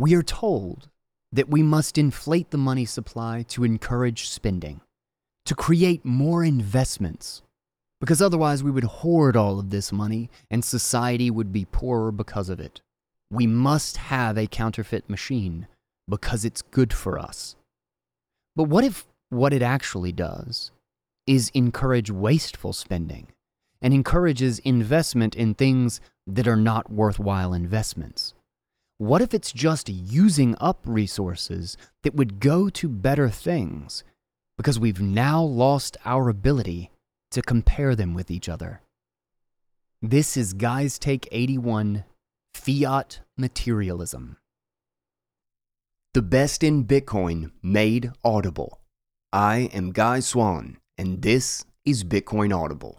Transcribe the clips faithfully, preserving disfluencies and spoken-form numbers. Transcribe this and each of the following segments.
We are told that we must inflate the money supply to encourage spending, to create more investments, because otherwise we would hoard all of this money and society would be poorer because of it. We must have a counterfeit machine because it's good for us. But what if what it actually does is encourage wasteful spending and encourages investment in things that are not worthwhile investments? What if it's just using up resources that would go to better things because we've now lost our ability to compare them with each other? This is Guy's Take eighty-one, Fiat Materialism. The best in Bitcoin made audible. I am Guy Swan, and this is Bitcoin Audible.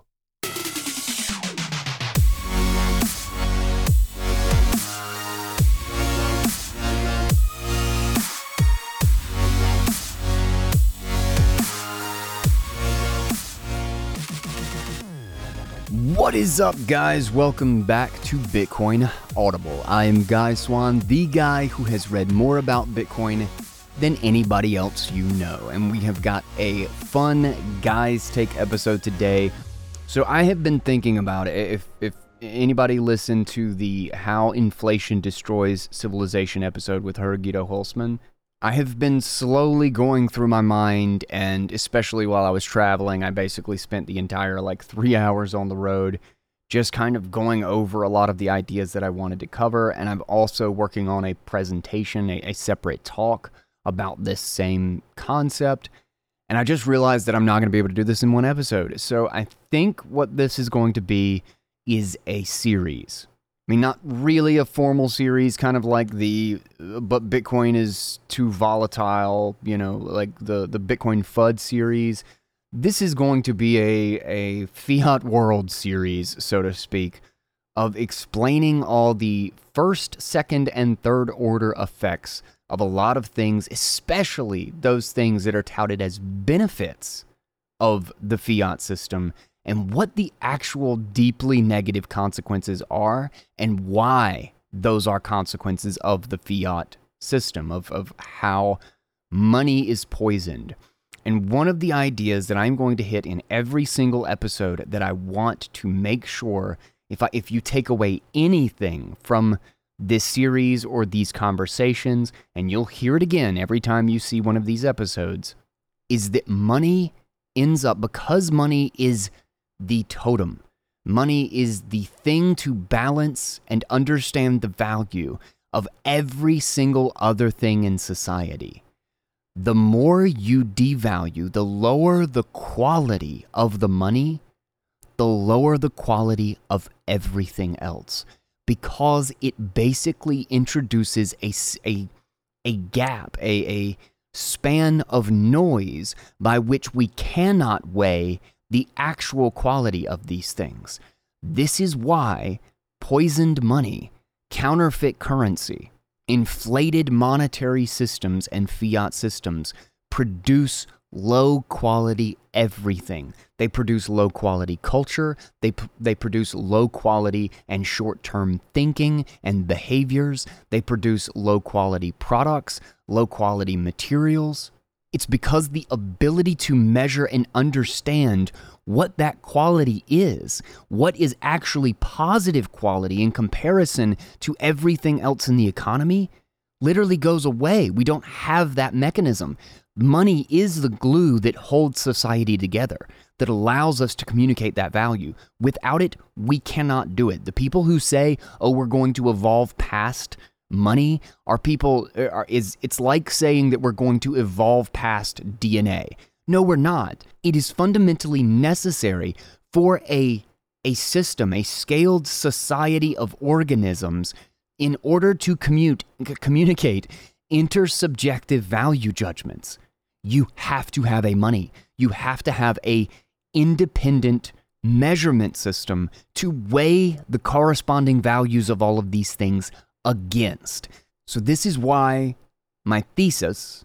What is up, guys? Welcome back to Bitcoin Audible. I am Guy Swan, the guy who has read more about Bitcoin than anybody else you know. And we have got a fun Guy's Take episode today. So I have been thinking about it. If, if anybody listened to the How Inflation Destroys Civilization episode with her, Guido Hulsmann, I have been slowly going through my mind, and especially while I was traveling, I basically spent the entire like three hours on the road just kind of going over a lot of the ideas that I wanted to cover. And I'm also working on a presentation, a, a separate talk about this same concept. And I just realized that I'm not going to be able to do this in one episode. So I think what this is going to be is a series. I mean, not really a formal series, kind of like the, but Bitcoin is too volatile, you know, like the, the Bitcoin F U D series. This is going to be a, a Fiat World series, so to speak, of explaining all the first, second, and third order effects of a lot of things, especially those things that are touted as benefits of the fiat system, and what the actual deeply negative consequences are, and why those are consequences of the fiat system, of, of how money is poisoned. And one of the ideas that I'm going to hit in every single episode that I want to make sure, if I, if you take away anything from this series or these conversations, and you'll hear it again every time you see one of these episodes, is that money ends up, because money is the totem. Money is the thing to balance and understand the value of every single other thing in society. The more you devalue, the lower the quality of the money, the lower the quality of everything else, because it basically introduces a, a, a gap, a, a span of noise by which we cannot weigh the actual quality of these things. This is why poisoned money, counterfeit currency, inflated monetary systems, and fiat systems produce low-quality everything. They produce low-quality culture, they, they produce low-quality and short-term thinking and behaviors, they produce low-quality products, low-quality materials. It's because the ability to measure and understand what that quality is, what is actually positive quality in comparison to everything else in the economy, literally goes away. We don't have that mechanism. Money is the glue that holds society together, that allows us to communicate that value. Without it, we cannot do it. The people who say, oh, we're going to evolve past money are people, are, is it's like saying that we're going to evolve past D N A. No, we're not. It is fundamentally necessary for a, a system, a scaled society of organisms, in order to commute, communicate intersubjective value judgments. You have to have a money. You have to have a independent measurement system to weigh the corresponding values of all of these things against. So this is why my thesis,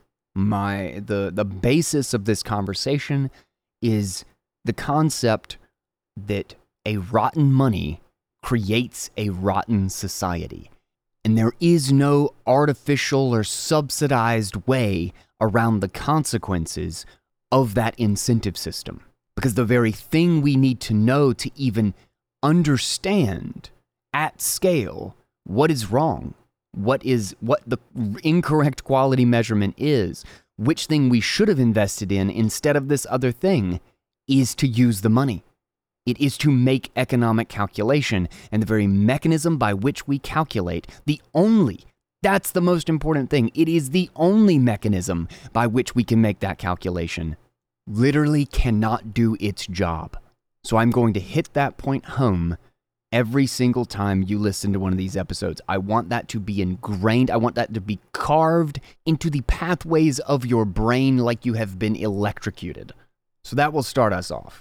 my the the basis of this conversation is the concept that a rotten money creates a rotten society. And there is no artificial or subsidized way around the consequences of that incentive system. Because the very thing we need to know to even understand at scale what is wrong, what is what the incorrect quality measurement is, which thing we should have invested in instead of this other thing, is to use the money. It is to make economic calculation, and the very mechanism by which we calculate, the only, that's the most important thing, it is the only mechanism by which we can make that calculation, literally cannot do its job. So I'm going to hit that point home every single time you listen to one of these episodes. I want that to be ingrained. I want that to be carved into the pathways of your brain like you have been electrocuted. So that will start us off.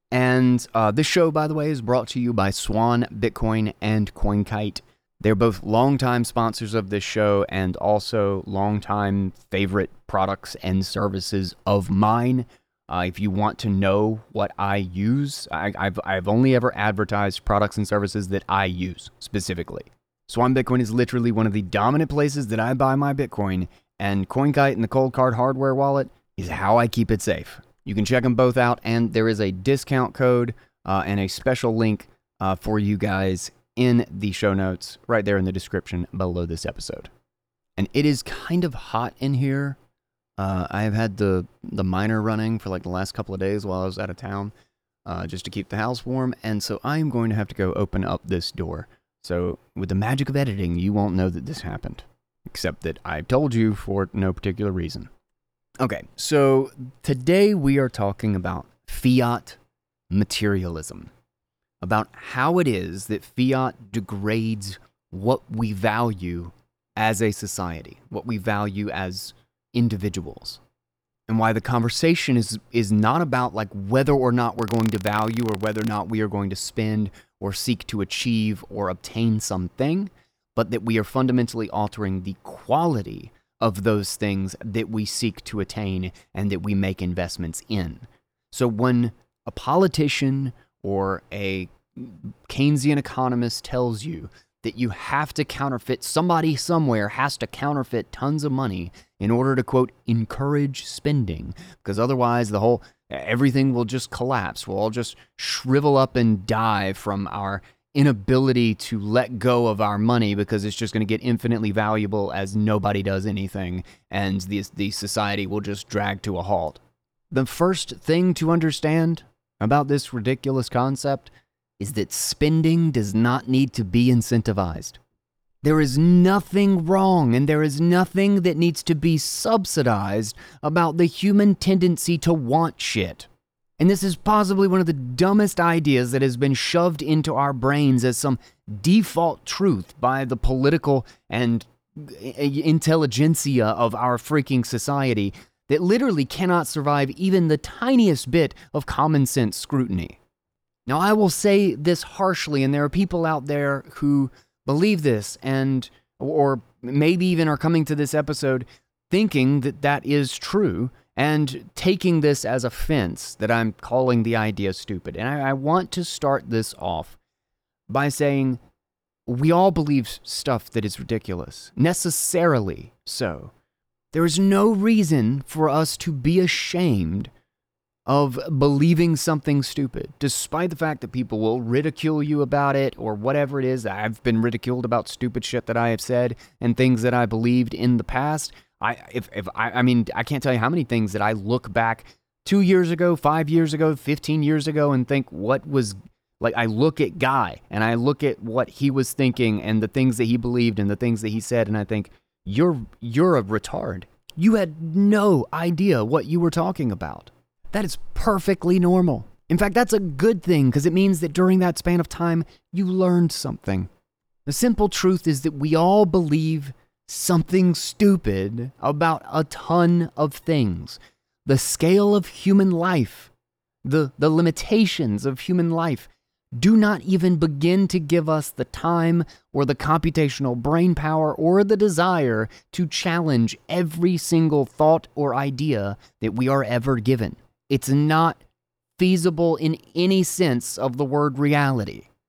And uh, this show, by the way, is brought to you by Swan, Bitcoin, and CoinKite. They're both longtime sponsors of this show and also longtime favorite products and services of mine. Uh, if you want to know what I use, I, I've, I've only ever advertised products and services that I use specifically. Swan Bitcoin is literally one of the dominant places that I buy my Bitcoin, and CoinKite and the Cold Card hardware wallet is how I keep it safe. You can check them both out, and there is a discount code uh, and a special link uh, for you guys in the show notes right there in the description below this episode. And it is kind of hot in here. Uh, I have had the, the miner running for like the last couple of days while I was out of town uh, just to keep the house warm, and so I am going to have to go open up this door. So with the magic of editing, you won't know that this happened, except that I told you for no particular reason. Okay, so today we are talking about fiat materialism, about how it is that fiat degrades what we value as a society, what we value as individuals, and why the conversation is is not about like whether or not we're going to value or whether or not we are going to spend or seek to achieve or obtain something, but that we are fundamentally altering the quality of those things that we seek to attain and that we make investments in. So when a politician or a Keynesian economist tells you that you have to counterfeit, somebody somewhere has to counterfeit tons of money in order to, quote, encourage spending, because otherwise the whole, everything will just collapse. We'll all just shrivel up and die from our inability to let go of our money because it's just going to get infinitely valuable as nobody does anything, and the, the society will just drag to a halt. The first thing to understand about this ridiculous concept is that spending does not need to be incentivized. There is nothing wrong and there is nothing that needs to be subsidized about the human tendency to want shit. And this is possibly one of the dumbest ideas that has been shoved into our brains as some default truth by the political and intelligentsia of our freaking society that literally cannot survive even the tiniest bit of common sense scrutiny. Now, I will say this harshly, and there are people out there who believe this and, or maybe even are coming to this episode thinking that that is true, and taking this as offense that I'm calling the idea stupid. And I, I want to start this off by saying we all believe stuff that is ridiculous, necessarily so. There is no reason for us to be ashamed of believing something stupid, despite the fact that people will ridicule you about it or whatever it is. I've been ridiculed about stupid shit that I have said and things that I believed in the past. I, if, if I, I mean, I can't tell you how many things that I look back two years ago, five years ago, fifteen years ago and think what was, like, I look at Guy and I look at what he was thinking and the things that he believed and the things that he said, and I think, you're, you're a retard. You had no idea what you were talking about. That is perfectly normal. In fact, that's a good thing because it means that during that span of time, you learned something. The simple truth is that we all believe something stupid about a ton of things. The scale of human life, the, the limitations of human life do not even begin to give us the time or the computational brain power or the desire to challenge every single thought or idea that we are ever given. It's not feasible in any sense of the word reality.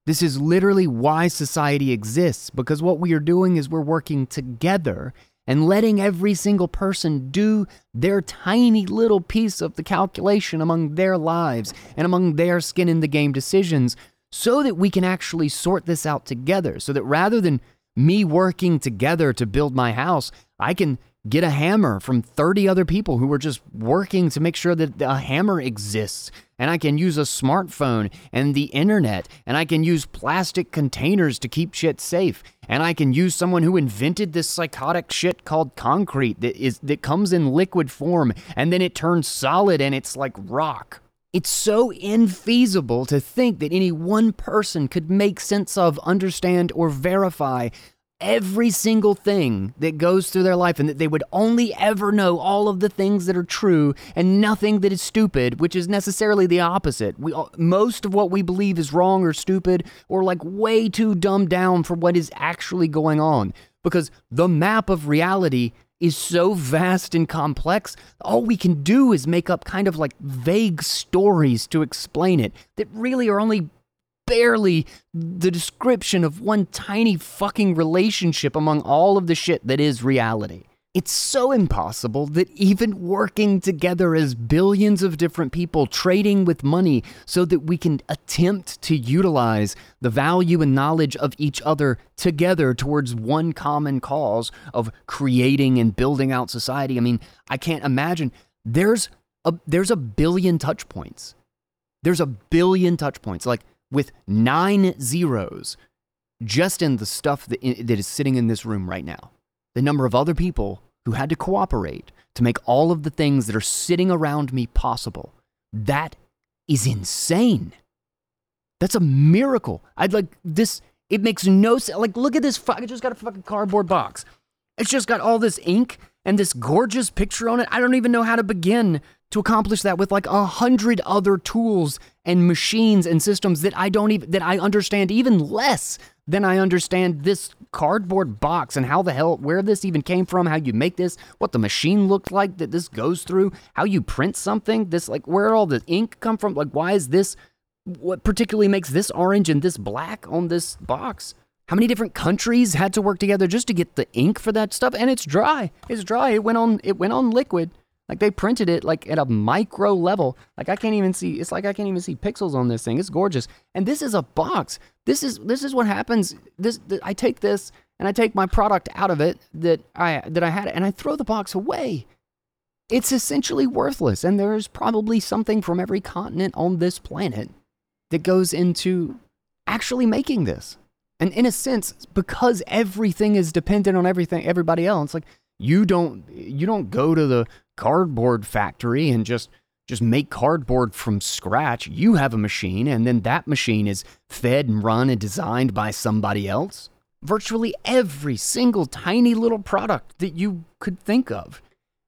This is literally why society exists, because what we are doing is we're working together and letting every single person do their tiny little piece of the calculation among their lives and among their skin in the game decisions, so that we can actually sort this out together. So that rather than me working together to build my house, I can get a hammer from thirty other people who are just working to make sure that a hammer exists. And I can use a smartphone and the internet, and I can use plastic containers to keep shit safe. And I can use someone who invented this psychotic shit called concrete that is that comes in liquid form, and then it turns solid and it's like rock. It's so infeasible to think that any one person could make sense of, understand, or verify every single thing that goes through their life, and that they would only ever know all of the things that are true and nothing that is stupid, which is necessarily the opposite. We most of what we believe is wrong or stupid or like way too dumbed down for what is actually going on, because the map of reality is so vast and complex. All we can do is make up kind of like vague stories to explain it that really are only barely the description of one tiny fucking relationship among all of the shit that is reality. It's so impossible that even working together as billions of different people trading with money so that we can attempt to utilize the value and knowledge of each other together towards one common cause of creating and building out society. I mean, I can't imagine. There's a, there's a billion touch points. There's a billion touch points. Like, with nine zeros just in the stuff that, that is sitting in this room right now. The number of other people who had to cooperate to make all of the things that are sitting around me possible. That is insane. That's a miracle. I'd like this. It makes no sense. Like, look at this. I just got a fucking cardboard box. It's just got all this ink and this gorgeous picture on it. I don't even know how to begin to accomplish that with like a hundred other tools and machines and systems that I don't even, that I understand even less than I understand this cardboard box and how the hell, where this even came from, how you make this, what the machine looked like that this goes through, how you print something, this, like, where all the ink come from, like, why is this, what particularly makes this orange and this black on this box? How many different countries had to work together just to get the ink for that stuff? And it's dry. It's dry. It went on, it went on liquid. Like, they printed it like at a micro level. Like, I can't even see, it's like I can't even see pixels on this thing. It's gorgeous. And this is a box. This is this is what happens. This, th- I take this and I take my product out of it that I that I had and I throw the box away. It's essentially worthless. And there's probably something from every continent on this planet that goes into actually making this. And in a sense, because everything is dependent on everything, everybody else, like, you don't you don't go to the cardboard factory and just just make cardboard from scratch. You have a machine, and then that machine is fed and run and designed by somebody else. Virtually every single tiny little product that you could think of,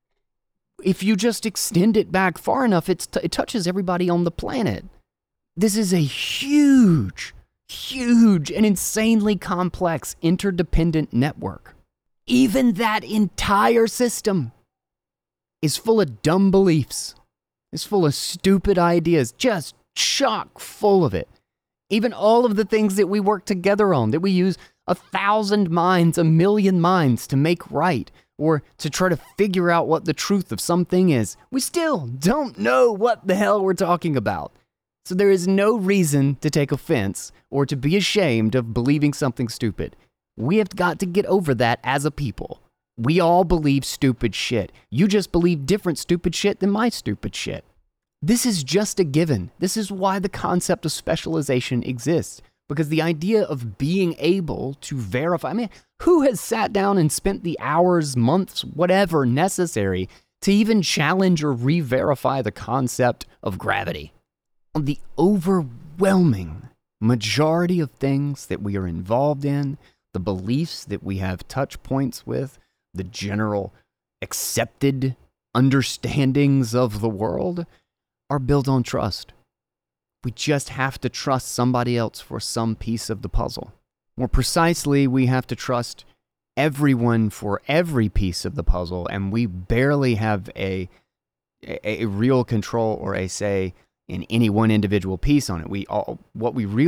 if you just extend it back far enough, it's t- it touches everybody on the planet. This is a huge, huge and insanely complex interdependent network. Even that entire system is full of dumb beliefs. It's full of stupid ideas, just chock full of it. Even all of the things that we work together on, that we use a thousand minds, a million minds to make right, or to try to figure out what the truth of something is, we still don't know what the hell we're talking about. So there is no reason to take offense or to be ashamed of believing something stupid. We have got to get over that as a people. We all believe stupid shit. You just believe different stupid shit than my stupid shit. This is just a given. This is why the concept of specialization exists. Because the idea of being able to verify, I mean, who has sat down and spent the hours, months, whatever necessary to even challenge or re-verify the concept of gravity? The overwhelming majority of things that we are involved in, the beliefs that we have touch points with, the general accepted understandings of the world are built on trust. We just have to trust somebody else for some piece of the puzzle. More precisely, we have to trust everyone for every piece of the puzzle, and we barely have a, a, a real control or a say in any one individual piece on it. We all, what we really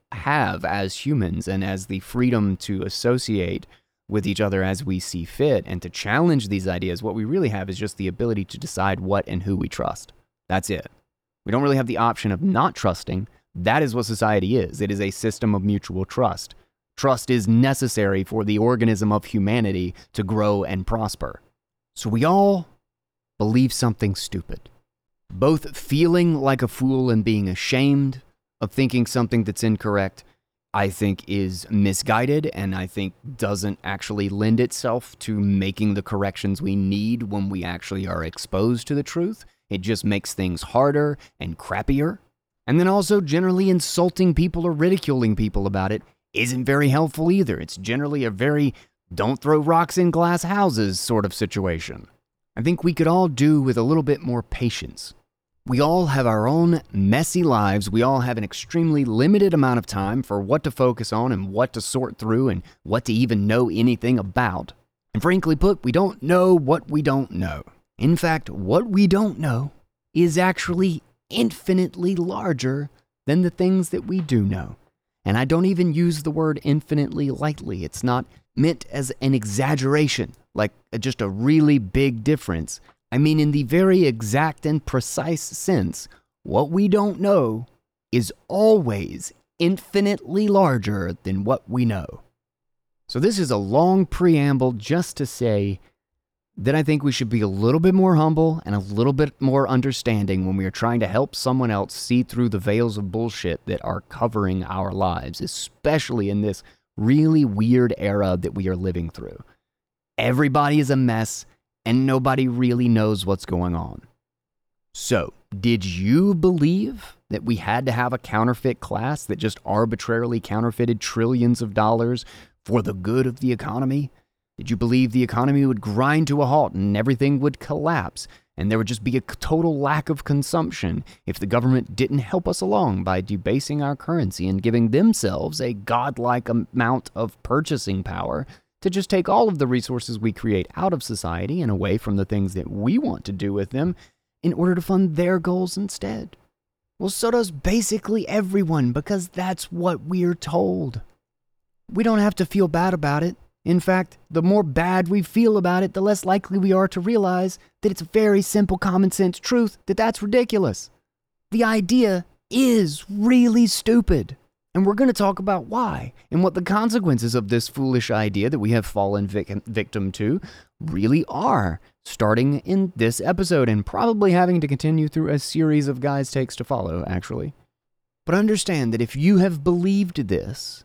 have as humans and as the freedom to associate with each other as we see fit and to challenge these ideas, what we really have is just the ability to decide what and who we trust. That's it. We don't really have the option of not trusting. That is what society is. It is a system of mutual trust. Trust is necessary for the organism of humanity to grow and prosper. So we all believe something stupid. Both feeling like a fool and being ashamed of thinking something that's incorrect, I think is misguided and I think doesn't actually lend itself to making the corrections we need when we actually are exposed to the truth. It just makes things harder and crappier. And then also generally insulting people or ridiculing people about it isn't very helpful either. It's generally a very don't throw rocks in glass houses sort of situation. I think we could all do with a little bit more patience. We all have our own messy lives. We all have an extremely limited amount of time for what to focus on and what to sort through and what to even know anything about. And frankly put, we don't know what we don't know. In fact, what we don't know is actually infinitely larger than the things that we do know. And I don't even use the word infinitely lightly. It's not meant as an exaggeration, like just a really big difference. I mean, in the very exact and precise sense, what we don't know is always infinitely larger than what we know. So this is a long preamble just to say that I think we should be a little bit more humble and a little bit more understanding when we are trying to help someone else see through the veils of bullshit that are covering our lives, especially in this really weird era that we are living through. Everybody is a mess, and nobody really knows what's going on. So, did you believe that we had to have a counterfeit class that just arbitrarily counterfeited trillions of dollars for the good of the economy? Did you believe the economy would grind to a halt and everything would collapse and there would just be a total lack of consumption if the government didn't help us along by debasing our currency and giving themselves a godlike amount of purchasing power to just take all of the resources we create out of society and away from the things that we want to do with them in order to fund their goals instead? Well, so does basically everyone, because that's what we're told. We don't have to feel bad about it. In fact, the more bad we feel about it, the less likely we are to realize that it's a very simple common sense truth that that's ridiculous. The idea is really stupid. And we're going to talk about why and what the consequences of this foolish idea that we have fallen vic- victim to really are, starting in this episode and probably having to continue through a series of guys' takes to follow, actually. But understand that if you have believed this,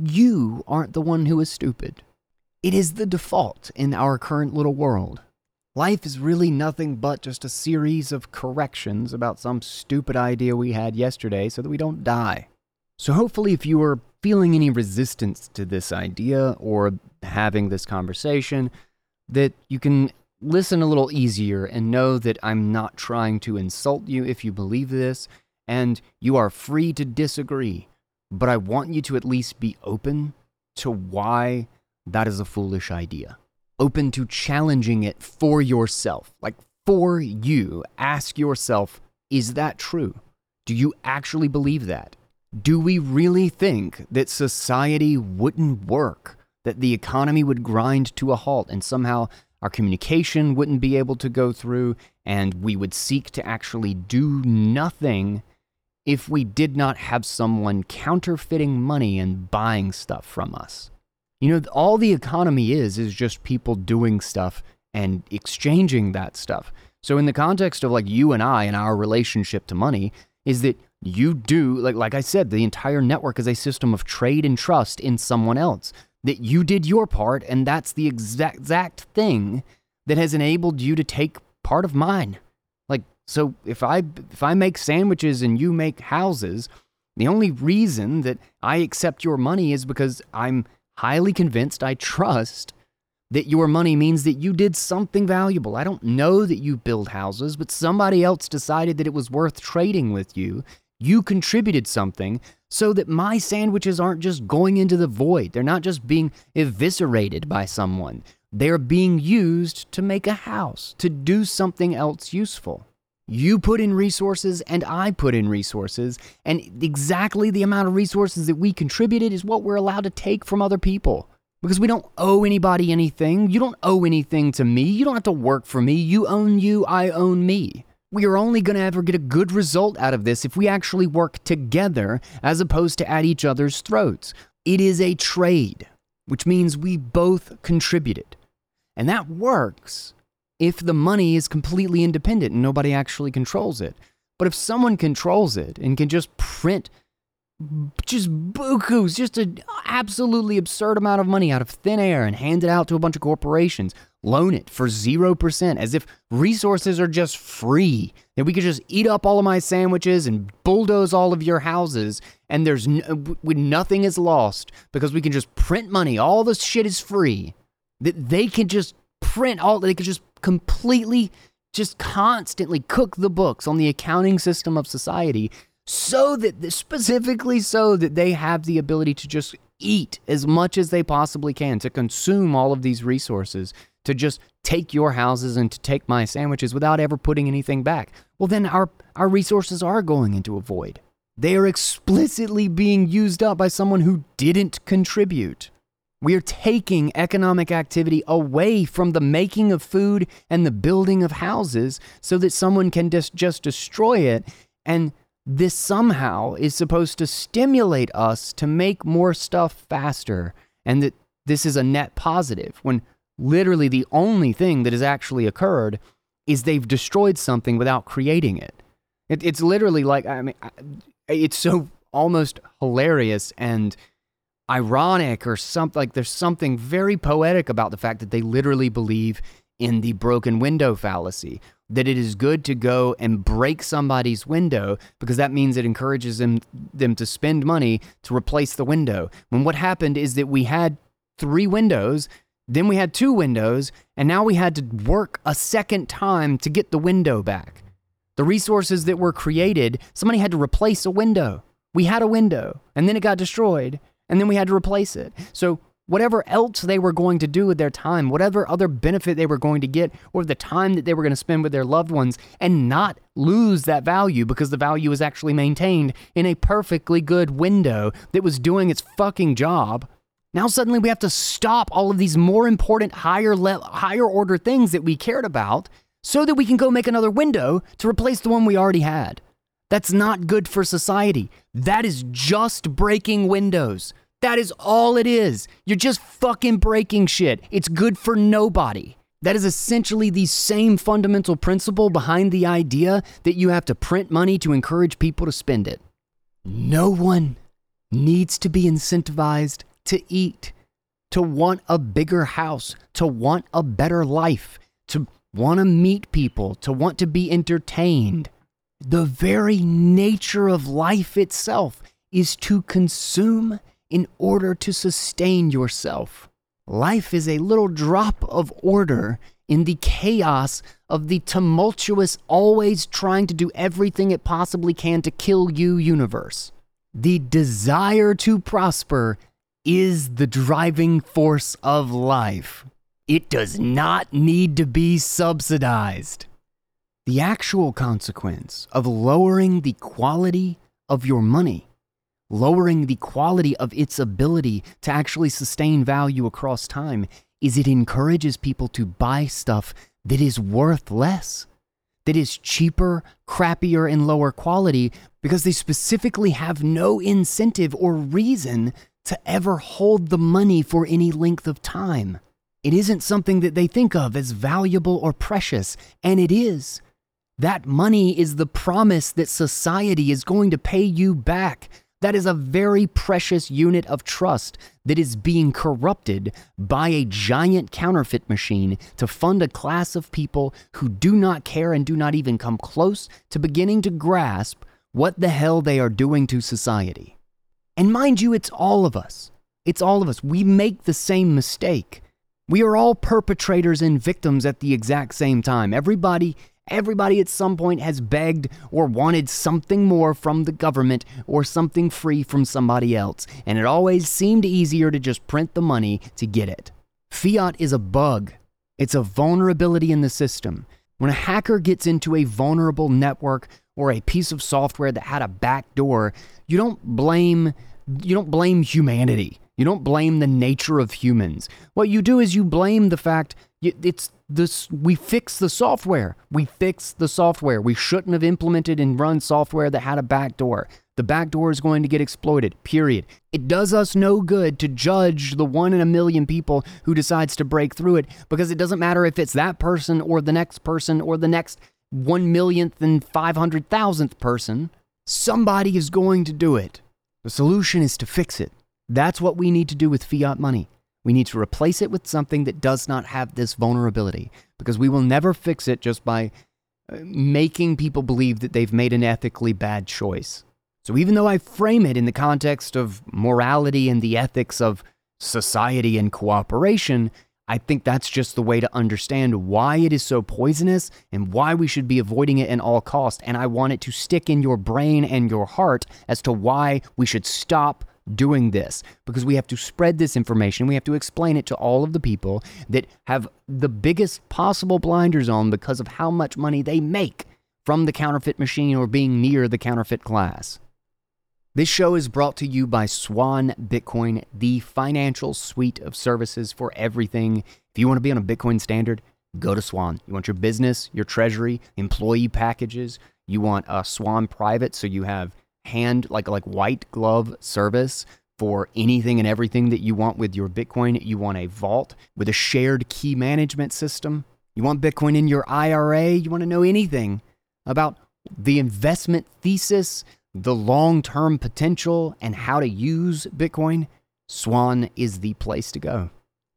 you aren't the one who is stupid. It is the default in our current little world. Life is really nothing but just a series of corrections about some stupid idea we had yesterday so that we don't die. So hopefully if you are feeling any resistance to this idea or having this conversation, that you can listen a little easier and know that I'm not trying to insult you if you believe this, and you are free to disagree. But I want you to at least be open to why that is a foolish idea. Open to challenging it for yourself. Like for you, ask yourself, is that true? Do you actually believe that? Do we really think that society wouldn't work? That the economy would grind to a halt and somehow our communication wouldn't be able to go through and we would seek to actually do nothing if we did not have someone counterfeiting money and buying stuff from us? You know, all the economy is, is just people doing stuff and exchanging that stuff. So in the context of like you and I and our relationship to money is that you do, like like I said, the entire network is a system of trade and trust in someone else. That you did your part, and that's the exact, exact thing that has enabled you to take part of mine. Like, so if I if I make sandwiches and you make houses, the only reason that I accept your money is because I'm highly convinced, I trust, that your money means that you did something valuable. I don't know that you build houses, but somebody else decided that it was worth trading with you. You contributed something so that my sandwiches aren't just going into the void. They're not just being eviscerated by someone. They're being used to make a house, to do something else useful. You put in resources and I put in resources, and exactly the amount of resources that we contributed is what we're allowed to take from other people. Because we don't owe anybody anything. You don't owe anything to me. You don't have to work for me. You own you, I own me. We are only going to ever get a good result out of this if we actually work together as opposed to at each other's throats. It is a trade, which means we both contributed. And that works if the money is completely independent and nobody actually controls it. But if someone controls it and can just print just bukus, just an absolutely absurd amount of money out of thin air and hand it out to a bunch of corporations, loan it for zero percent as if resources are just free, that we could just eat up all of my sandwiches and bulldoze all of your houses and there's no, nothing is lost because we can just print money. All this shit is free. That they can just print all, they could just completely, just constantly cook the books on the accounting system of society so that, specifically so that they have the ability to just eat as much as they possibly can, to consume all of these resources, to just take your houses and to take my sandwiches without ever putting anything back. Well, then our, our resources are going into a void. They are explicitly being used up by someone who didn't contribute. We are taking economic activity away from the making of food and the building of houses so that someone can just, just destroy it. And this somehow is supposed to stimulate us to make more stuff faster. And that this is a net positive when literally the only thing that has actually occurred is they've destroyed something without creating it. it it's literally like, I mean, it's so almost hilarious and ironic or something. Like there's something very poetic about the fact that they literally believe in the broken window fallacy, that it is good to go and break somebody's window because that means it encourages them, them to spend money to replace the window. When what happened is that we had three windows, then we had two windows, and now we had to work a second time to get the window back. The resources that were created, somebody had to replace a window. We had a window, and then it got destroyed, and then we had to replace it. So whatever else they were going to do with their time, whatever other benefit they were going to get, or the time that they were going to spend with their loved ones and not lose that value because the value was actually maintained in a perfectly good window that was doing its fucking job. Now suddenly we have to stop all of these more important higher le- higher order things that we cared about so that we can go make another window to replace the one we already had. That's not good for society. That is just breaking windows. That is all it is. You're just fucking breaking shit. It's good for nobody. That is essentially the same fundamental principle behind the idea that you have to print money to encourage people to spend it. No one needs to be incentivized to eat, to want a bigger house, to want a better life, to want to meet people, to want to be entertained. The very nature of life itself is to consume in order to sustain yourself. Life is a little drop of order in the chaos of the tumultuous, always trying to do everything it possibly can to kill you universe. The desire to prosper is the driving force of life. It does not need to be subsidized. The actual consequence of lowering the quality of your money, lowering the quality of its ability to actually sustain value across time, is it encourages people to buy stuff that is worth less, that is cheaper, crappier, and lower quality because they specifically have no incentive or reason to ever hold the money for any length of time. It isn't something that they think of as valuable or precious, and it is. That money is the promise that society is going to pay you back. That is a very precious unit of trust that is being corrupted by a giant counterfeit machine to fund a class of people who do not care and do not even come close to beginning to grasp what the hell they are doing to society. And mind you, it's all of us. It's all of us. We make the same mistake. We are all perpetrators and victims at the exact same time. Everybody Everybody at some point has begged or wanted something more from the government or something free from somebody else, and it always seemed easier to just print the money to get it. Fiat is a bug. It's a vulnerability in the system. When a hacker gets into a vulnerable network or a piece of software that had a backdoor, you don't blame you don't blame humanity. You don't blame the nature of humans. What you do is you blame the fact it's this we fix the software. We fix the software. We shouldn't have implemented and run software that had a backdoor. The backdoor is going to get exploited, period. It does us no good to judge the one in a million people who decides to break through it, because it doesn't matter if it's that person or the next person or the next one millionth and five hundred thousandth person. Somebody is going to do it. The solution is to fix it. That's what we need to do with fiat money. We need to replace it with something that does not have this vulnerability, because we will never fix it just by making people believe that they've made an ethically bad choice. So even though I frame it in the context of morality and the ethics of society and cooperation, I think that's just the way to understand why it is so poisonous and why we should be avoiding it at all costs. And I want it to stick in your brain and your heart as to why we should stop doing this, because we have to spread this information. We have to explain it to all of the people that have the biggest possible blinders on because of how much money they make from the counterfeit machine or being near the counterfeit class. This show is brought to you by Swan Bitcoin, the financial suite of services for everything. If you want to be on a Bitcoin standard, go to Swan. You want your business, your treasury, employee packages. You want a Swan Private, so you have hand, like like white glove service for anything and everything that you want with your Bitcoin. You want a vault with a shared key management system. You want Bitcoin in your I R A. You want to know anything about the investment thesis, the long-term potential, and how to use Bitcoin. Swan is the place to go.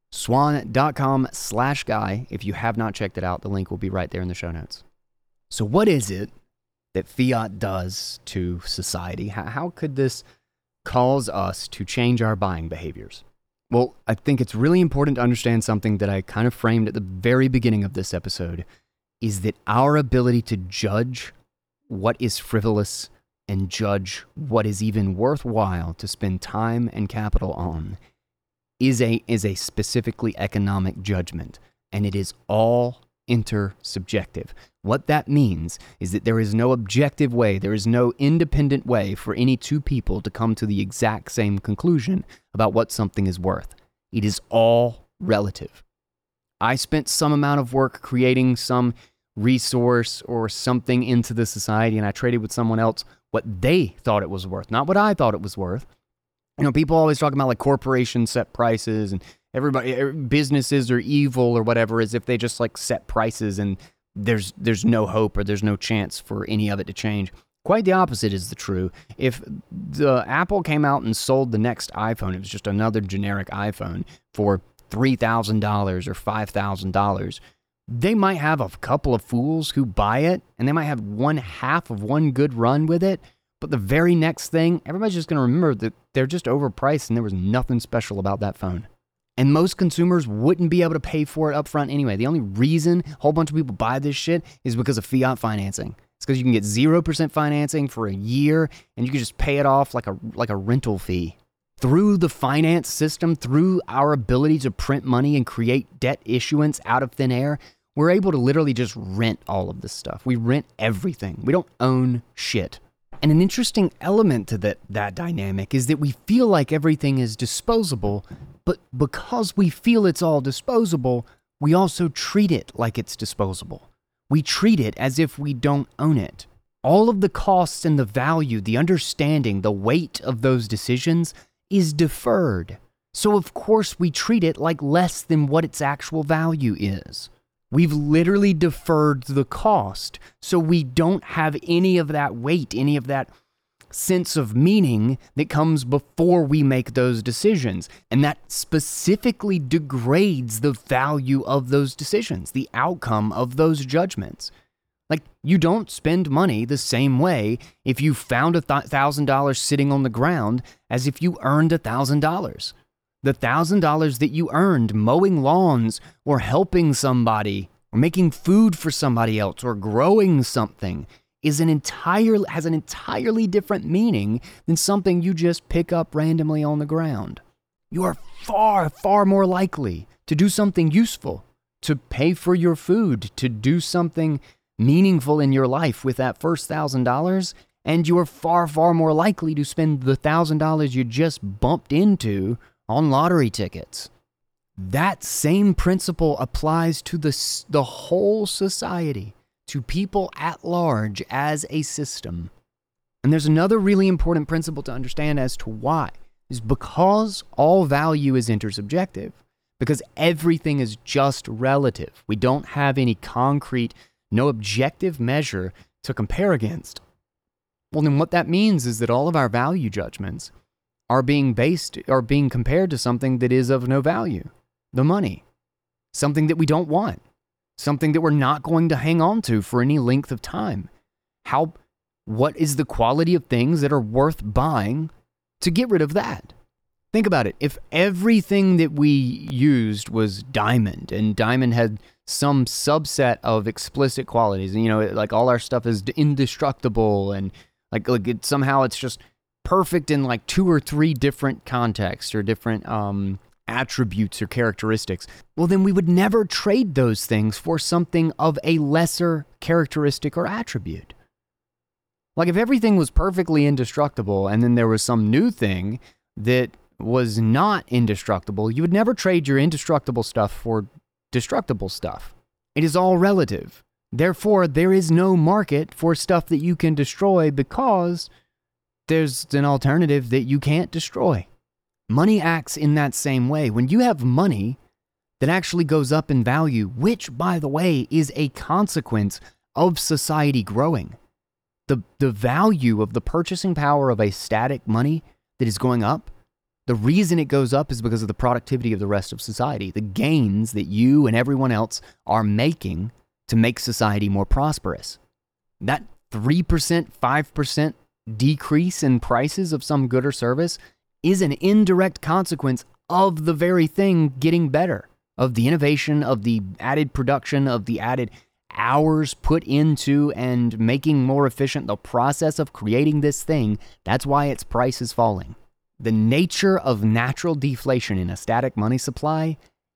Swan.com slash guy. If you have not checked it out, the link will be right there in the show notes. So what is it that fiat does to society? How, how could this cause us to change our buying behaviors? Well, I think it's really important to understand something that I kind of framed at the very beginning of this episode, is that our ability to judge what is frivolous and judge what is even worthwhile to spend time and capital on is a is a specifically economic judgment, and it is all intersubjective. What that means is that there is no objective way, there is no independent way for any two people to come to the exact same conclusion about what something is worth. It is all relative. I spent some amount of work creating some resource or something into the society, and I traded with someone else what they thought it was worth, not what I thought it was worth. You know, people always talk about like corporations set prices and everybody, businesses are evil or whatever, as if they just like set prices and there's there's no hope or there's no chance for any of it to change. Quite the opposite is the true. If the Apple came out and sold the next iPhone, it was just another generic iPhone for three thousand dollars or five thousand dollars, they might have a couple of fools who buy it, and they might have one half of one good run with it, but the very next thing, everybody's just going to remember that they're just overpriced and there was nothing special about that phone. And most consumers wouldn't be able to pay for it up front anyway. The only reason a whole bunch of people buy this shit is because of fiat financing. It's because you can get zero percent financing for a year, and you can just pay it off like a like a rental fee. Through the finance system, through our ability to print money and create debt issuance out of thin air, we're able to literally just rent all of this stuff. We rent everything. We don't own shit. And an interesting element to that, that dynamic is that we feel like everything is disposable, but because we feel it's all disposable, we also treat it like it's disposable. We treat it as if we don't own it. All of the costs and the value, the understanding, the weight of those decisions is deferred. So of course we treat it like less than what its actual value is. We've literally deferred the cost, so we don't have any of that weight, any of that sense of meaning that comes before we make those decisions. And that specifically degrades the value of those decisions, the outcome of those judgments. Like, you don't spend money the same way if you found a th- thousand dollars sitting on the ground as if you earned a thousand dollars. The thousand dollars that you earned mowing lawns or helping somebody or making food for somebody else or growing something is an entire has an entirely different meaning than something you just pick up randomly on the ground. You are far, far more likely to do something useful, to pay for your food, to do something meaningful in your life with that first thousand dollars, and you're far, far more likely to spend the thousand dollars you just bumped into on lottery tickets. That same principle applies to the, the whole society, to people at large as a system. And there's another really important principle to understand as to why, is because all value is intersubjective, because everything is just relative. We don't have any concrete, no objective measure to compare against. Well, then what that means is that all of our value judgments are being based, are being compared to something that is of no value, the money, something that we don't want, something that we're not going to hang on to for any length of time. How, what is the quality of things that are worth buying to get rid of that? Think about it. If everything that we used was diamond, and diamond had some subset of explicit qualities, and you know, like all our stuff is indestructible, and like, like it, somehow it's just perfect in like two or three different contexts or different um, attributes or characteristics, well, then we would never trade those things for something of a lesser characteristic or attribute. Like if everything was perfectly indestructible and then there was some new thing that was not indestructible, you would never trade your indestructible stuff for destructible stuff. It is all relative. Therefore, there is no market for stuff that you can destroy because there's an alternative that you can't destroy. Money acts in that same way. When you have money that actually goes up in value, which, by the way, is a consequence of society growing, the, the value of the purchasing power of a static money that is going up, the reason it goes up is because of the productivity of the rest of society, the gains that you and everyone else are making to make society more prosperous. That three percent, five percent decrease in prices of some good or service is an indirect consequence of the very thing getting better, of the innovation, of the added production, of the added hours put into and making more efficient the process of creating this thing. That's why its price is falling. The nature of natural deflation in a static money supply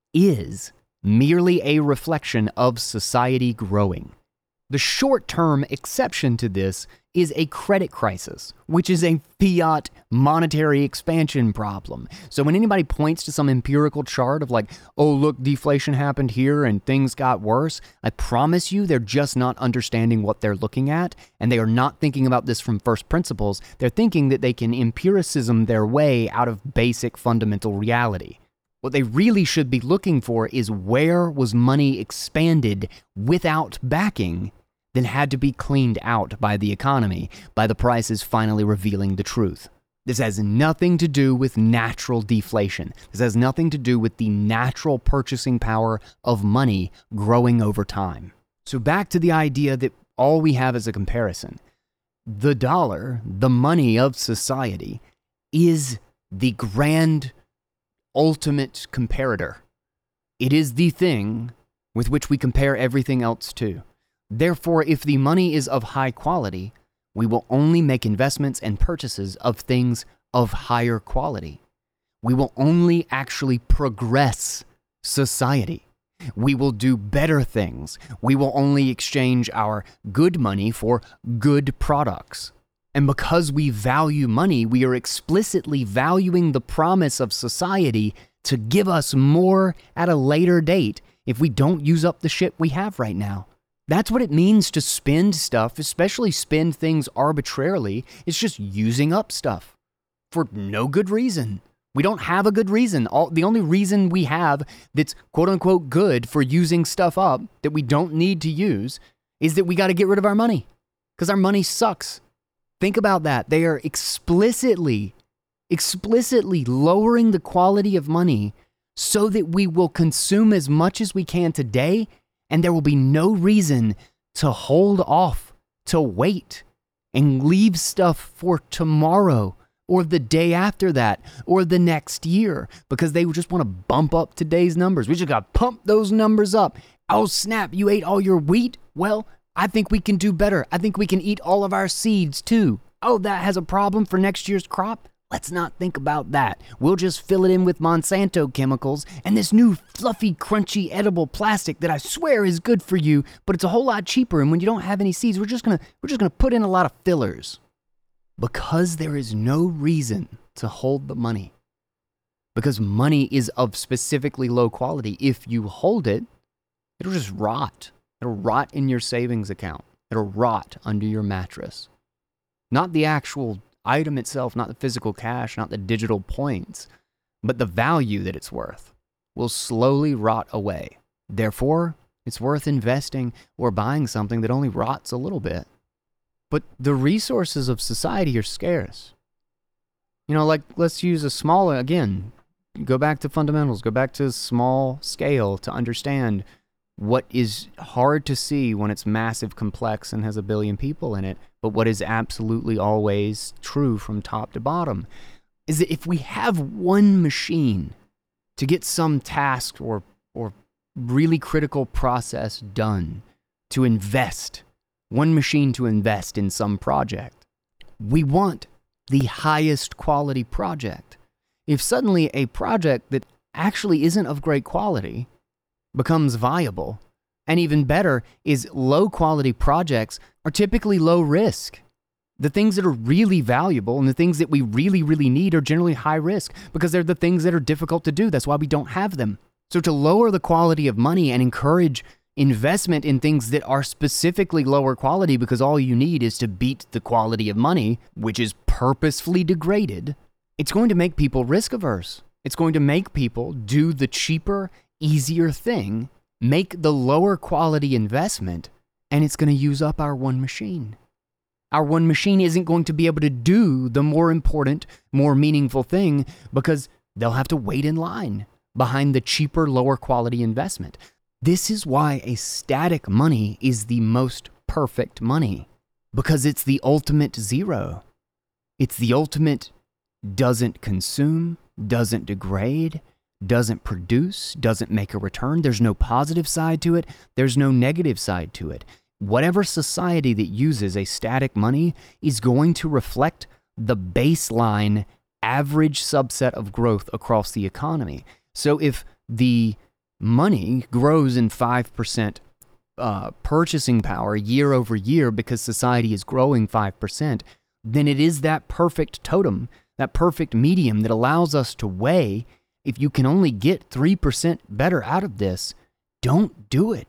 is merely a reflection of society growing. The short-term exception to this is a credit crisis, which is a fiat monetary expansion problem. So when anybody points to some empirical chart of like, oh, look, deflation happened here and things got worse, I promise you they're just not understanding what they're looking at, and they are not thinking about this from first principles. They're thinking that they can empiricism their way out of basic fundamental reality. What they really should be looking for is where was money expanded without backing, then had to be cleaned out by the economy, by the prices finally revealing the truth. This has nothing to do with natural deflation. This has nothing to do with the natural purchasing power of money growing over time. So back to the idea that all we have is a comparison. The dollar, the money of society, is the grand ultimate comparator. It is the thing with which we compare everything else to. Therefore, if the money is of high quality, we will only make investments and purchases of things of higher quality. We will only actually progress society. We will do better things. We will only exchange our good money for good products. And because we value money, we are explicitly valuing the promise of society to give us more at a later date if we don't use up the shit we have right now. That's what it means to spend stuff, especially spend things arbitrarily. It's just using up stuff for no good reason. We don't have a good reason. All, the only reason we have that's quote unquote good for using stuff up that we don't need to use is that we got to get rid of our money because our money sucks. Think about that. They are explicitly, explicitly lowering the quality of money so that we will consume as much as we can today, and there will be no reason to hold off, to wait, and leave stuff for tomorrow or the day after that or the next year because they just want to bump up today's numbers. We just got to pump those numbers up. Oh, snap, you ate all your wheat? Well, I think we can do better. I think we can eat all of our seeds too. Oh, that has a problem for next year's crop? Let's not think about that. We'll just fill it in with Monsanto chemicals and this new fluffy, crunchy, edible plastic that I swear is good for you, but it's a whole lot cheaper. And when you don't have any seeds, we're just gonna we're just gonna put in a lot of fillers. Because there is no reason to hold the money. Because money is of specifically low quality. If you hold it, it'll just rot. It'll rot in your savings account. It'll rot under your mattress. Not the actual item itself, not the physical cash, not the digital points, but the value that it's worth will slowly rot away. Therefore, it's worth investing or buying something that only rots a little bit. But the resources of society are scarce. You know, like, let's use a small, again, go back to fundamentals, go back to small scale to understand what is hard to see when it's massive, complex, and has a billion people in it, but what is absolutely always true from top to bottom, is that if we have one machine to get some task or or really critical process done, to invest, one machine to invest in some project, we want the highest quality project. If suddenly a project that actually isn't of great quality becomes viable, and even better is low quality projects are typically low risk. The things that are really valuable and the things that we really, really need are generally high risk because they're the things that are difficult to do. That's why we don't have them. So to lower the quality of money and encourage investment in things that are specifically lower quality because all you need is to beat the quality of money, which is purposefully degraded, it's going to make people risk averse. It's going to make people do the cheaper, easier thing, make the lower quality investment, and it's going to use up our one machine. Our one machine isn't going to be able to do the more important, more meaningful thing because they'll have to wait in line behind the cheaper, lower quality investment. This is why a static money is the most perfect money, because it's the ultimate zero. It's the ultimate doesn't consume, doesn't degrade, doesn't produce, doesn't make a return. There's no positive side to it. There's no negative side to it. Whatever society that uses a static money is going to reflect the baseline average subset of growth across the economy. So if the money grows in five percent uh, purchasing power year over year because society is growing five percent, then it is that perfect totem, that perfect medium that allows us to weigh, if you can only get three percent better out of this, don't do it.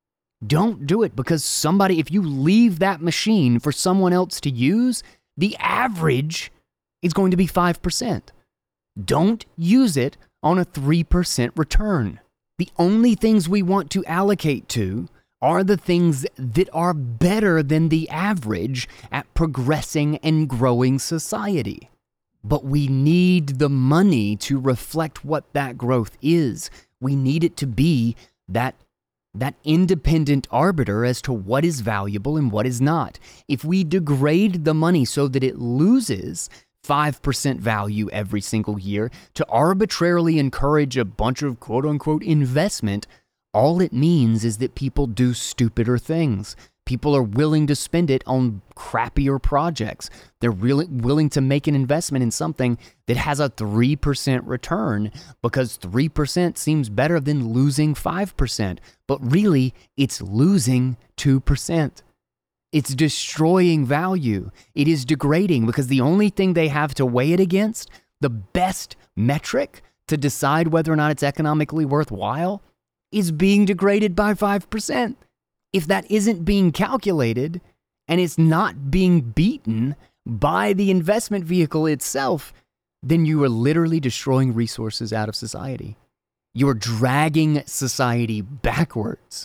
Don't do it because somebody, if you leave that machine for someone else to use, the average is going to be five percent. Don't use it on a three percent return. The only things we want to allocate to are the things that are better than the average at progressing and growing society. But we need the money to reflect what that growth is. We need it to be that, that independent arbiter as to what is valuable and what is not. If we degrade the money so that it loses five percent value every single year to arbitrarily encourage a bunch of quote-unquote investment, all it means is that people do stupider things. People are willing to spend it on crappier projects. They're really willing to make an investment in something that has a three percent return because three percent seems better than losing five percent. But really, it's losing two percent. It's destroying value. It is degrading because the only thing they have to weigh it against, the best metric to decide whether or not it's economically worthwhile, is being degraded by five percent. If that isn't being calculated and it's not being beaten by the investment vehicle itself, then you are literally destroying resources out of society. You're dragging society backwards.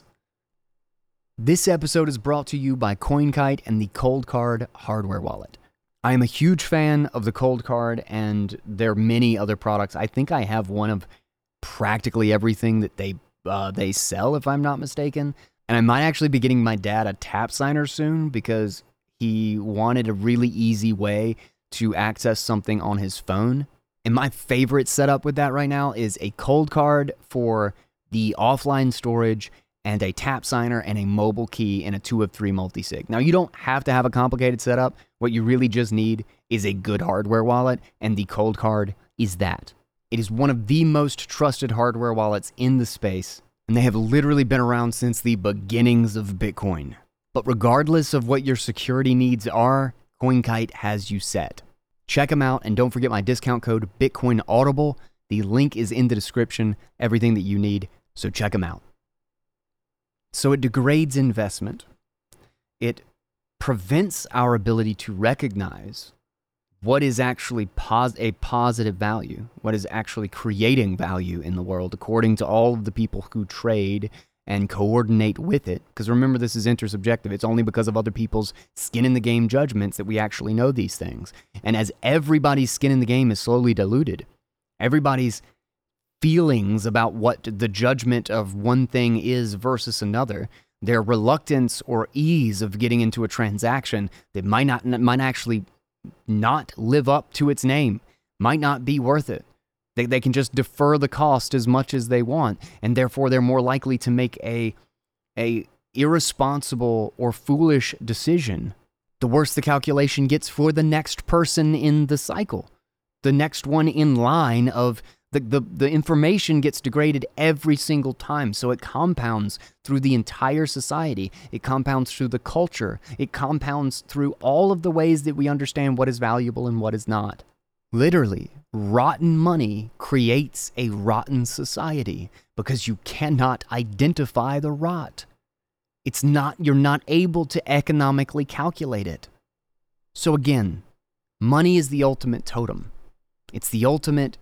This episode is brought to you by CoinKite and the Coldcard hardware wallet. I am a huge fan of the Coldcard and their many other products. I think I have one of practically everything that they uh, they sell, if I'm not mistaken. And I might actually be getting my dad a tap signer soon because he wanted a really easy way to access something on his phone. And my favorite setup with that right now is a Coldcard for the offline storage and a tap signer and a mobile key and a two of three multi-sig. Now, you don't have to have a complicated setup. What you really just need is a good hardware wallet, and the Cold Card is that. It is one of the most trusted hardware wallets in the space, and they have literally been around since the beginnings of Bitcoin. But regardless of what your security needs are, CoinKite has you set. Check them out, and don't forget my discount code BitcoinAudible. The link is in the description, everything that you need, so check them out. So it degrades investment. It prevents our ability to recognize what is actually pos- a positive value, what is actually creating value in the world, according to all of the people who trade and coordinate with it. Because remember, this is intersubjective. It's only because of other people's skin in the game judgments that we actually know these things. And as everybody's skin in the game is slowly diluted, everybody's feelings about what the judgment of one thing is versus another, their reluctance or ease of getting into a transaction that might not might actually not live up to its name, might not be worth it. They, they can just defer the cost as much as they want, and therefore they're more likely to make a, a irresponsible or foolish decision. The worse the calculation gets for the next person in the cycle, the next one in line of the, the, the information gets degraded every single time. So it compounds through the entire society. It compounds through the culture. It compounds through all of the ways that we understand what is valuable and what is not. Literally, rotten money creates a rotten society because you cannot identify the rot. It's not, you're not able to economically calculate it. So again, money is the ultimate totem. It's the ultimate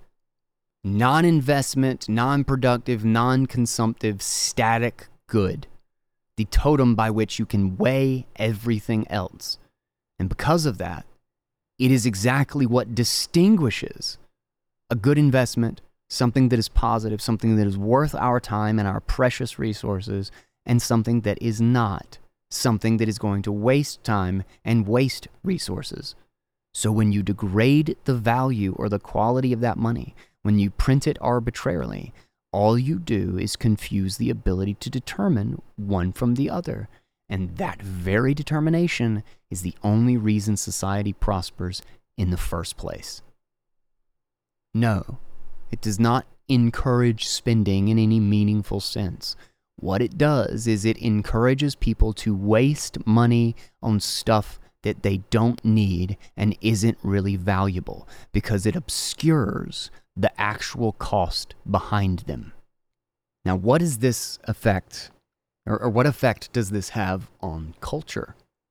non-investment, non-productive, non-consumptive, static good. The totem by which you can weigh everything else. And because of that, it is exactly what distinguishes a good investment, something that is positive, something that is worth our time and our precious resources, and something that is not, something that is going to waste time and waste resources. So when you degrade the value or the quality of that money, when you print it arbitrarily, all you do is confuse the ability to determine one from the other. And that very determination is the only reason society prospers in the first place. No, it does not encourage spending in any meaningful sense. What it does is it encourages people to waste money on stuff that they don't need and isn't really valuable because it obscures the actual cost behind them. Now, what does this affect, or, or what effect does this have on culture?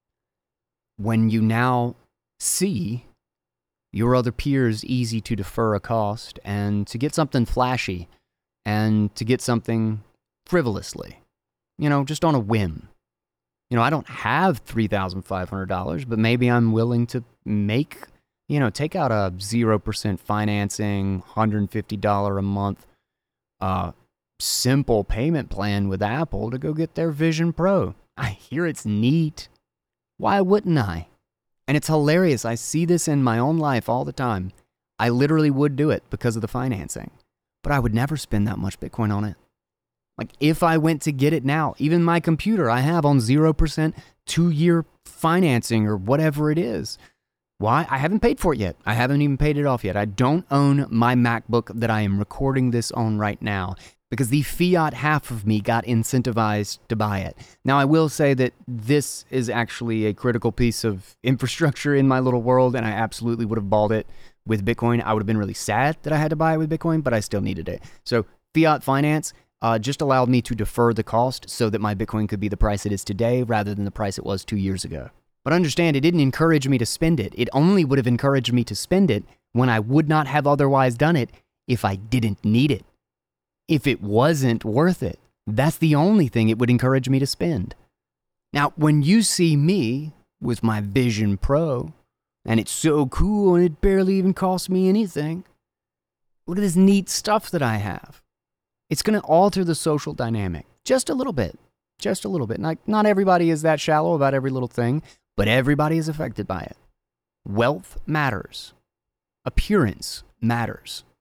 When you now see your other peers easy to defer a cost and to get something flashy and to get something frivolously, you know, just on a whim. You know, I don't have three thousand five hundred dollars, but maybe I'm willing to make, you know, take out a zero percent financing, one hundred fifty dollars a month, uh, simple payment plan with Apple to go get their Vision Pro. I hear it's neat. Why wouldn't I? And it's hilarious. I see this in my own life all the time. I literally would do it because of the financing, but I would never spend that much Bitcoin on it. Like if I went to get it now, even my computer I have on zero percent two-year financing or whatever it is. Why? I haven't paid for it yet. I haven't even paid it off yet. I don't own my MacBook that I am recording this on right now because the fiat half of me got incentivized to buy it. Now, I will say that this is actually a critical piece of infrastructure in my little world, and I absolutely would have bought it with Bitcoin. I would have been really sad that I had to buy it with Bitcoin, but I still needed it. So fiat finance uh, just allowed me to defer the cost so that my Bitcoin could be the price it is today rather than the price it was two years ago. But understand, it didn't encourage me to spend it. It only would have encouraged me to spend it when I would not have otherwise done it if I didn't need it. If it wasn't worth it, that's the only thing it would encourage me to spend. Now, when you see me with my Vision Pro, and it's so cool and it barely even costs me anything, look at this neat stuff that I have. It's going to alter the social dynamic just a little bit, just a little bit. Like, not everybody is that shallow about every little thing, but everybody is affected by it. Wealth matters. Appearance matters.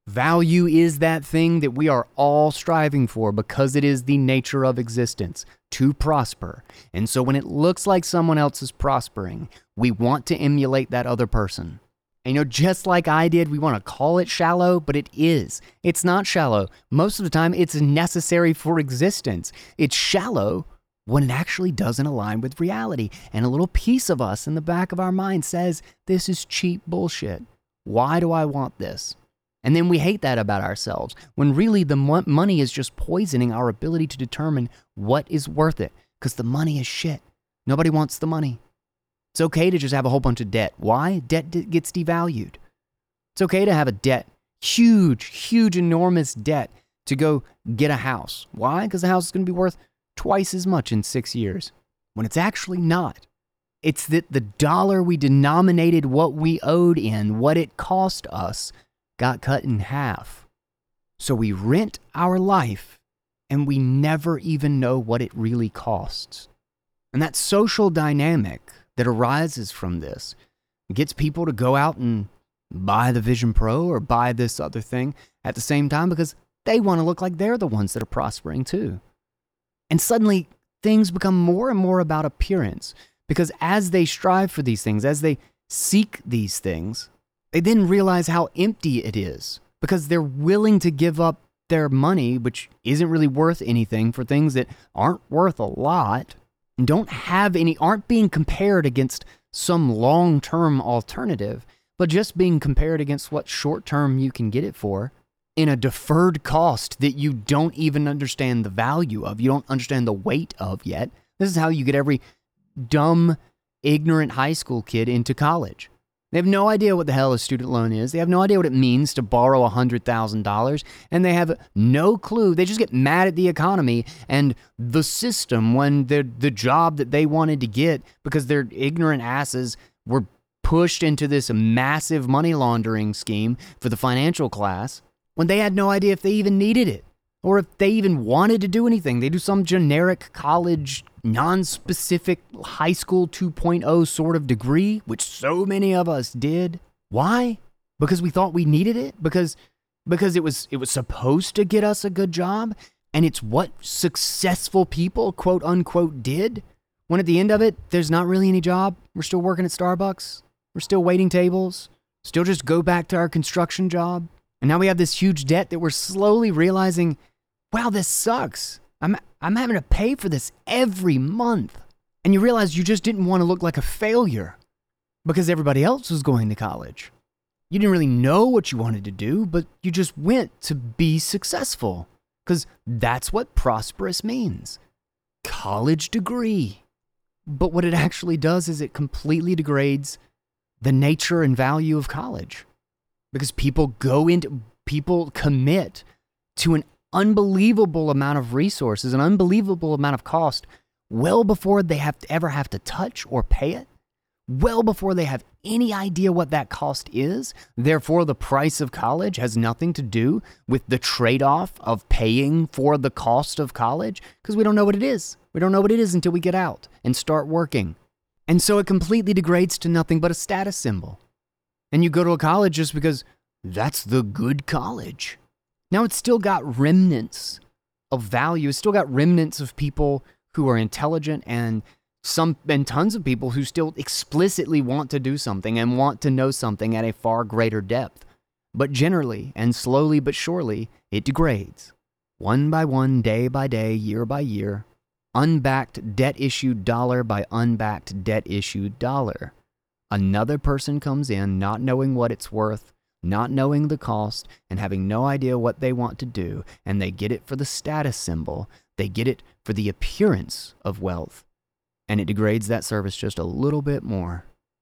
Value is that thing that we are all striving for because it is the nature of existence, to prosper. And so when it looks like someone else is prospering, we want to emulate that other person. And you know, just like I did, we want to call it shallow, but it is. It's not shallow. Most of the time, it's necessary for existence. It's shallow when it actually doesn't align with reality. And a little piece of us in the back of our mind says, this is cheap bullshit. Why do I want this? And then we hate that about ourselves, when really the mo- money is just poisoning our ability to determine what is worth it, because the money is shit. Nobody wants the money. It's okay to just have a whole bunch of debt. Why? Debt d- gets devalued. It's okay to have a debt, huge, huge, enormous debt to go get a house. Why? Because the house is going to be worth twice as much in six years, when it's actually not. It's that the dollar we denominated what we owed in, what it cost us, got cut in half. So we rent our life and we never even know what it really costs. And that social dynamic that arises from this gets people to go out and buy the Vision Pro or buy this other thing at the same time because they want to look like they're the ones that are prospering too. And suddenly things become more and more about appearance, because as they strive for these things, as they seek these things, they then realize how empty it is, because they're willing to give up their money, which isn't really worth anything, for things that aren't worth a lot and don't have any, aren't being compared against some long-term alternative, but just being compared against what short-term you can get it for in a deferred cost that you don't even understand the value of, you don't understand the weight of yet. This is how you get every dumb, ignorant high school kid into college. They have no idea what the hell a student loan is. They have no idea what it means to borrow one hundred thousand dollars. And they have no clue. They just get mad at the economy and the system when the the job that they wanted to get, because their ignorant asses were pushed into this massive money laundering scheme for the financial class, when they had no idea if they even needed it or if they even wanted to do anything. They do some generic college, non-specific high school two point oh sort of degree, which so many of us did. Why? Because we thought we needed it? Because because it was it was supposed to get us a good job? And it's what successful people, quote unquote, did? When at the end of it, there's not really any job. We're still working at Starbucks. We're still waiting tables. Still just go back to our construction job. And now we have this huge debt that we're slowly realizing, wow, this sucks. I'm I'm having to pay for this every month. And you realize you just didn't want to look like a failure because everybody else was going to college. You didn't really know what you wanted to do, but you just went to be successful, because that's what prosperous means. College degree. But what it actually does is it completely degrades the nature and value of college, because people go into, people commit to an unbelievable amount of resources, an unbelievable amount of cost, well before they have to ever have to touch or pay it, well before they have any idea what that cost is. Therefore, the price of college has nothing to do with the trade-off of paying for the cost of college, because we don't know what it is. We don't know what it is until we get out and start working. And so it completely degrades to nothing but a status symbol. And you go to a college just because that's the good college. Now, it's still got remnants of value. It's still got remnants of people who are intelligent, and some and tons of people who still explicitly want to do something and want to know something at a far greater depth. But generally, and slowly but surely, it degrades. One by one, day by day, year by year, unbacked debt-issued dollar by unbacked debt-issued dollar. Another person comes in not knowing what it's worth, not knowing the cost, and having no idea what they want to do, and they get it for the status symbol. They get it for the appearance of wealth, and it degrades that service just a little bit more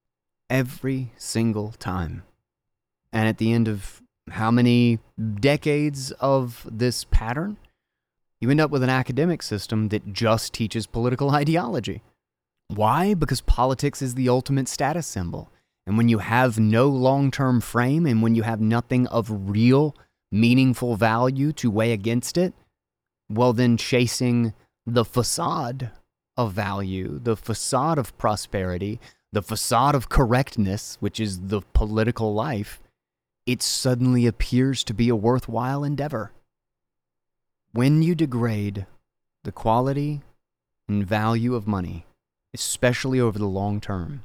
every single time. And at the end of how many decades of this pattern, you end up with an academic system that just teaches political ideology. Why? Because politics is the ultimate status symbol. And when you have no long-term frame, and when you have nothing of real, meaningful value to weigh against it, well, then chasing the facade of value, the facade of prosperity, the facade of correctness, which is the political life, it suddenly appears to be a worthwhile endeavor. When you degrade the quality and value of money, especially over the long term,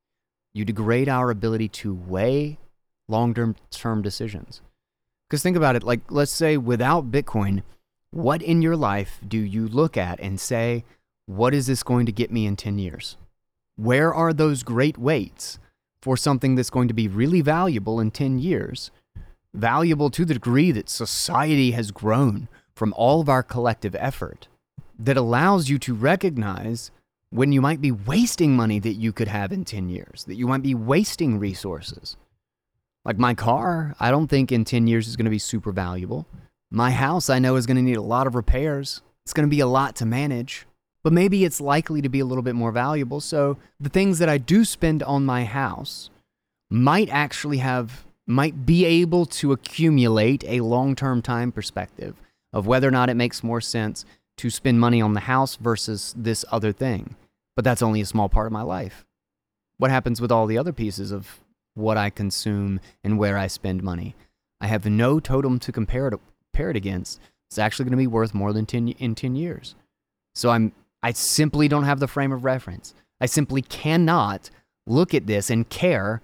you degrade our ability to weigh long-term term decisions. Because think about it, like let's say without Bitcoin, what in your life do you look at and say, what is this going to get me in ten years? Where are those great weights for something that's going to be really valuable in ten years? Valuable to the degree that society has grown from all of our collective effort, that allows you to recognize when you might be wasting money that you could have in ten years, that you might be wasting resources. Like my car, I don't think in ten years is going to be super valuable. My house, I know, is going to need a lot of repairs. It's going to be a lot to manage, but maybe it's likely to be a little bit more valuable. So the things that I do spend on my house might actually have, might be able to accumulate a long-term time perspective of whether or not it makes more sense to spend money on the house versus this other thing. But that's only a small part of my life. What happens with all the other pieces of what I consume and where I spend money? I have no totem to compare it, compare it against. It's actually going to be worth more than ten in ten years. So I'm I simply don't have the frame of reference. I simply cannot look at this and care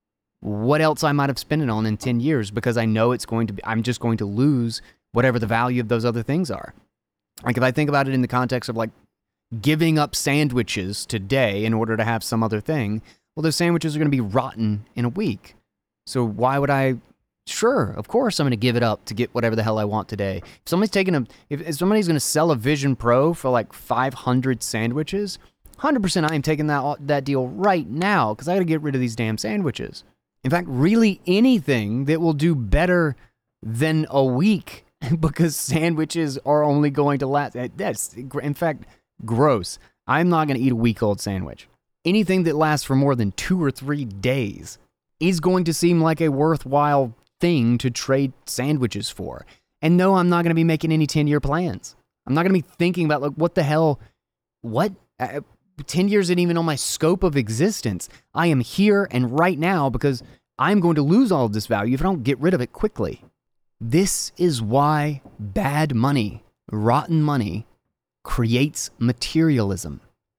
what else I might have spent it on in ten years, because I know it's going to be, I'm just going to lose whatever the value of those other things are. Like if I think about it in the context of like giving up sandwiches today in order to have some other thing, well, those sandwiches are going to be rotten in a week. So why would I? Sure, of course I'm going to give it up to get whatever the hell I want today. If somebody's taking a, if, if somebody's going to sell a Vision Pro for like five hundred sandwiches, one hundred percent I am taking that that deal right now because I got to get rid of these damn sandwiches. In fact, really anything that will do better than a week, because sandwiches are only going to last. That's, in fact, gross. I'm not going to eat a week-old sandwich. Anything that lasts for more than two or three days is going to seem like a worthwhile thing to trade sandwiches for. And no, I'm not going to be making any ten-year plans. I'm not going to be thinking about, like, what the hell, what? Uh, ten years isn't even on my scope of existence. I am here and right now because I'm going to lose all of this value if I don't get rid of it quickly. This is why bad money, rotten money, creates materialism,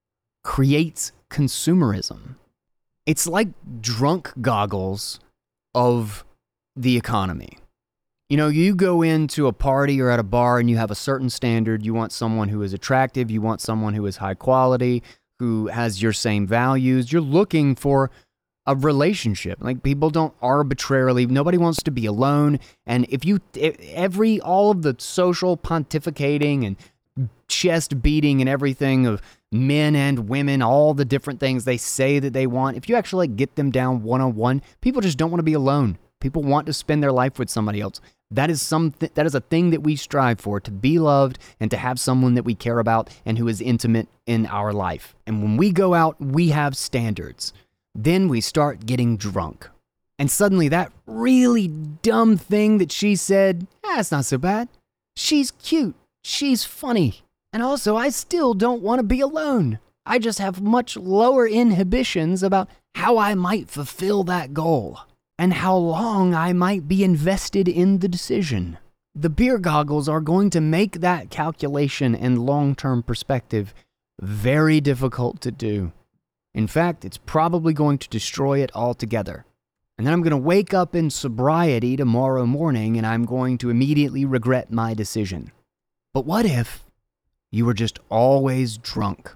creates consumerism. It's like drunk goggles of the economy. You know, you go into a party or at a bar and you have a certain standard. You want someone who is attractive. You want someone who is high quality, who has your same values. You're looking for a relationship. Like, people don't arbitrarily, nobody wants to be alone. And if you, if every, all of the social pontificating and chest beating and everything of men and women, all the different things they say that they want, if you actually like get them down one-on-one, people just don't want to be alone. People want to spend their life with somebody else. That is something, that is a thing that we strive for, to be loved and to have someone that we care about and who is intimate in our life. And when we go out, we have standards. Then we start getting drunk. And suddenly that really dumb thing that she said, ah, it's not so bad. She's cute. She's funny. And also, I still don't want to be alone. I just have much lower inhibitions about how I might fulfill that goal and how long I might be invested in the decision. The beer goggles are going to make that calculation and long-term perspective very difficult to do. In fact, it's probably going to destroy it altogether. And then I'm going to wake up in sobriety tomorrow morning and I'm going to immediately regret my decision. But what if you were just always drunk?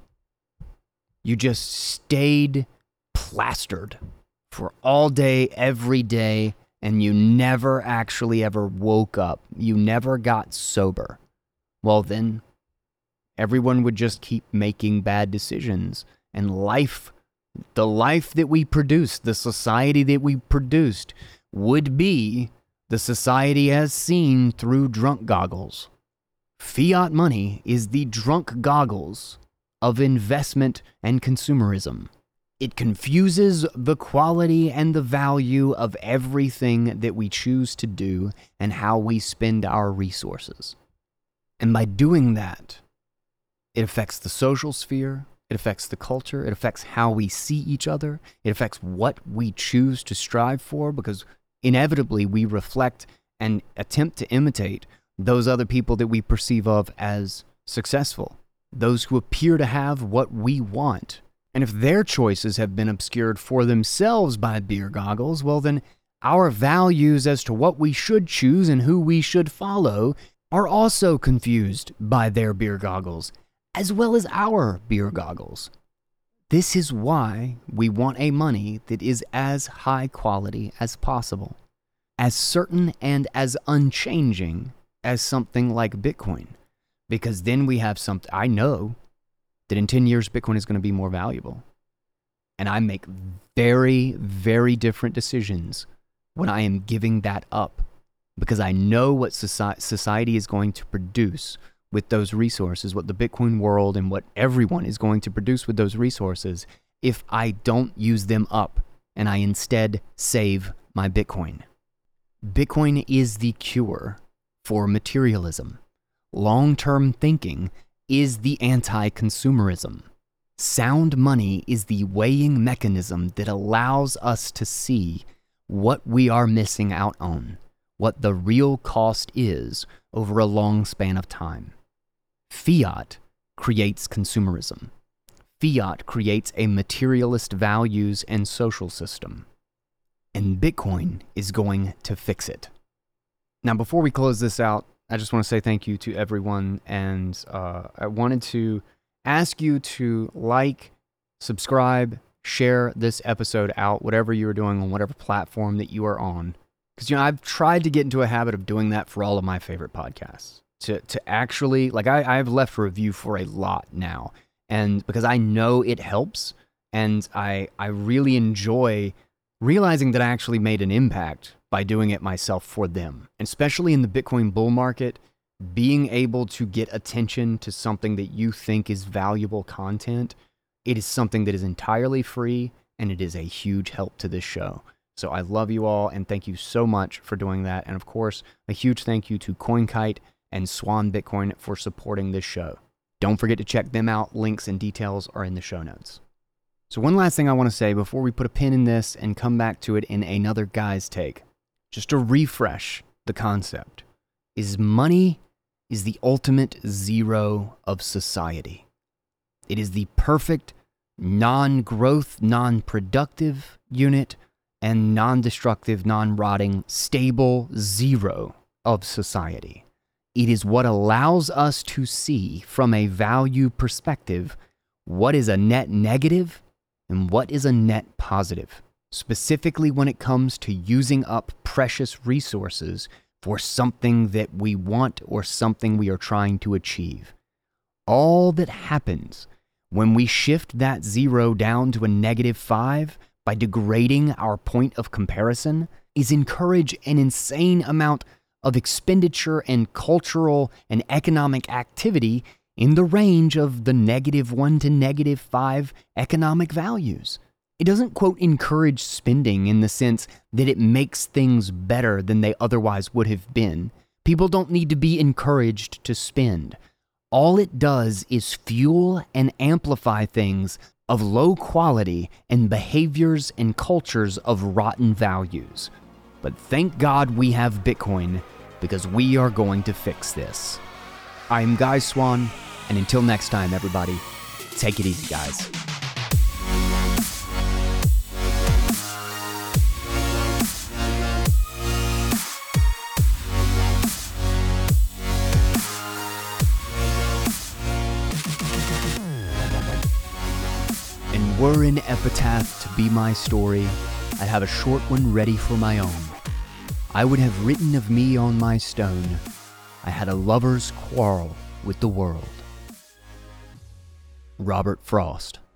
You just stayed plastered for all day, every day, and you never actually ever woke up. You never got sober. Well, then everyone would just keep making bad decisions. And life, the life that we produced, the society that we produced, would be the society as seen through drunk goggles. Fiat money is the drunk goggles of investment and consumerism. It confuses the quality and the value of everything that we choose to do and how we spend our resources. And by doing that, it affects the social sphere, it affects the culture, it affects how we see each other, it affects what we choose to strive for, because inevitably we reflect and attempt to imitate those other people that we perceive of as successful, those who appear to have what we want. And if their choices have been obscured for themselves by beer goggles, well then our values as to what we should choose and who we should follow are also confused by their beer goggles, as well as our beer goggles. This is why we want a money that is as high quality as possible, as certain and as unchanging as something like Bitcoin, because then we have something. I know that in ten years, Bitcoin is going to be more valuable. And I make very, very different decisions when I am giving that up, because I know what society is going to produce with those resources, what the Bitcoin world and what everyone is going to produce with those resources if I don't use them up and I instead save my Bitcoin. Bitcoin is the cure for materialism. Long-term thinking is the anti-consumerism. Sound money is the weighing mechanism that allows us to see what we are missing out on, what the real cost is over a long span of time. Fiat creates consumerism. Fiat creates a materialist values and social system. And Bitcoin is going to fix it. Now, before we close this out, I just want to say thank you to everyone. And uh, I wanted to ask you to like, subscribe, share this episode out, whatever you're doing on whatever platform that you are on. Because, you know, I've tried to get into a habit of doing that for all of my favorite podcasts. To to actually, like, I, I've left a review for a lot now. And because I know it helps, and I I really enjoy realizing that I actually made an impact by doing it myself for them. And especially in the Bitcoin bull market, being able to get attention to something that you think is valuable content, it is something that is entirely free, and it is a huge help to this show. So I love you all, and thank you so much for doing that. And of course, a huge thank you to CoinKite and Swan Bitcoin for supporting this show. Don't forget to check them out. Links and details are in the show notes. So one last thing I want to say before we put a pin in this and come back to it in another guy's take, just to refresh the concept, is money is the ultimate zero of society. It is the perfect non-growth, non-productive unit and non-destructive, non-rotting, stable zero of society. It is what allows us to see from a value perspective what is a net negative and what is a net positive, specifically when it comes to using up precious resources for something that we want or something we are trying to achieve. All that happens when we shift that zero down to a negative five by degrading our point of comparison is encourage an insane amount of expenditure and cultural and economic activity in the range of the negative one to negative five economic values. It doesn't, quote, encourage spending in the sense that it makes things better than they otherwise would have been. People don't need to be encouraged to spend. All it does is fuel and amplify things of low quality and behaviors and cultures of rotten values. But thank God we have Bitcoin, because we are going to fix this. I'm Guy Swan, and until next time, everybody, take it easy, guys. And were an epitaph to be my story, I'd have a short one ready for my own. I would have written of me on my stone, I had a lover's quarrel with the world. Robert Frost.